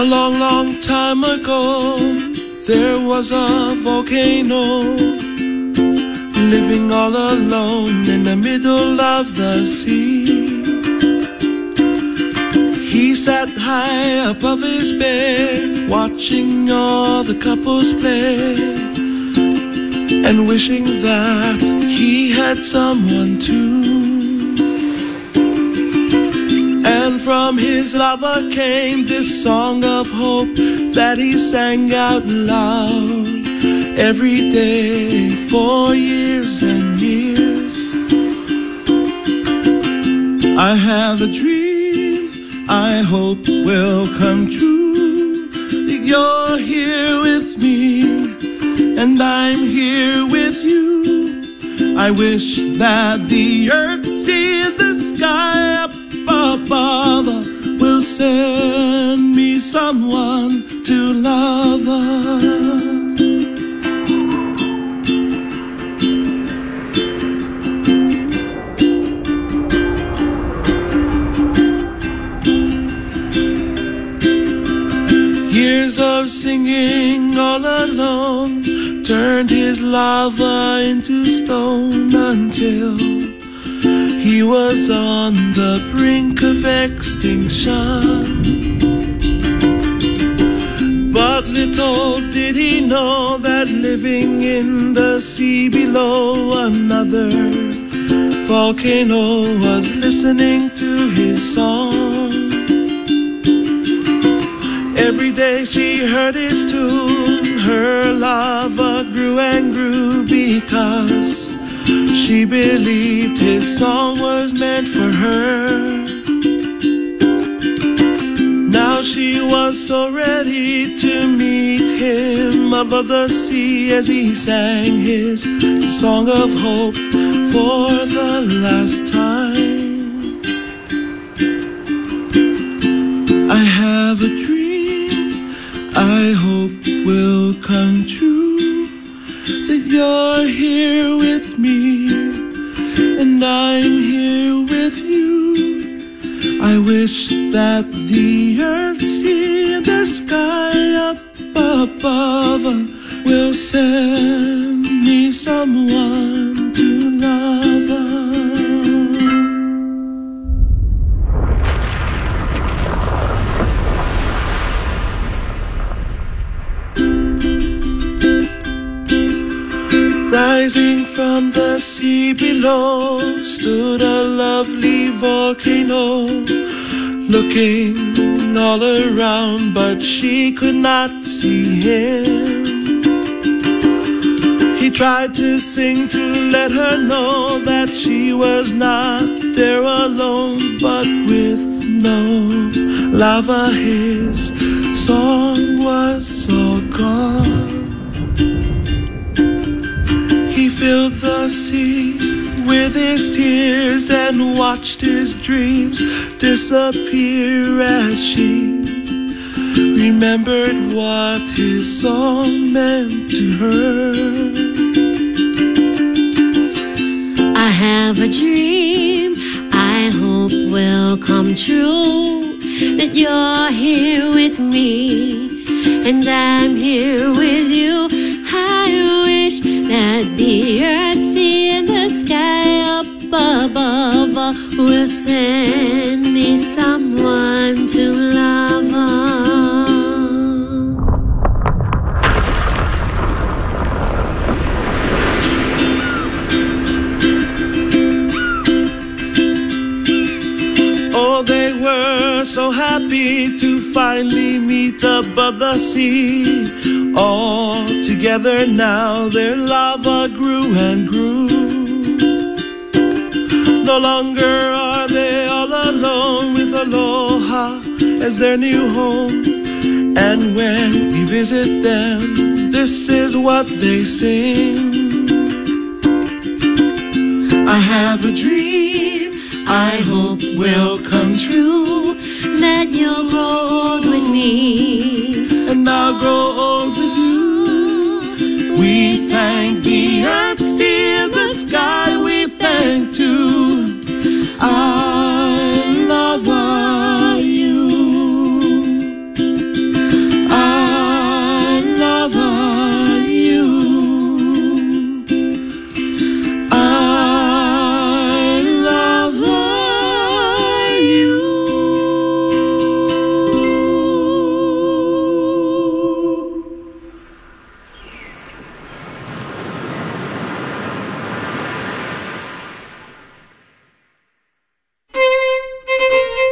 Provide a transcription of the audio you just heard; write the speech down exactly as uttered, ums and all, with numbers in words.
A long, long time ago, there was a volcano living all alone in the middle of the sea. He sat high above his bed, watching all the couples play, and wishing that he had someone too. And from his lover came this song of hope that he sang out loud every day for years and years. I have a dream I hope will come true, that you're here with me and I'm here with you. I wish that the earth, sea, the sky up above will send me someone to love her. Years of singing all alone turned his lava into stone until he was on the brink of extinction. But little did he know that living in the sea below, another volcano was listening to his song. Every day she heard his tune, her lava grew and grew because she believed his song was meant for her. Now she was so ready to meet him above the sea as he sang his song of hope for the last time. I have a dream I hope will come true, that you're here with me and I'm here with you. I wish that the earth, sea, and the sky up above will send me someone to love her. Rising from the sea below stood a lovely volcano, looking all around, but she could not see him. He tried to sing to let her know that she was not there alone, but with no lava his song was all gone. He filled the sea with his tears and watched his dreams disappear as she remembered what his song meant to her. I have a dream I hope will come true, that you're here with me and I'm here with you. I wish that the earth, sea, and the sky up above will send me someone to love her. Oh, they were so happy to finally meet above the sea. All together now their lava grew and grew. No longer are they all alone, with Aloha as their new home. And when we visit them, this is what they sing. I have a dream I hope will come true, that you'll grow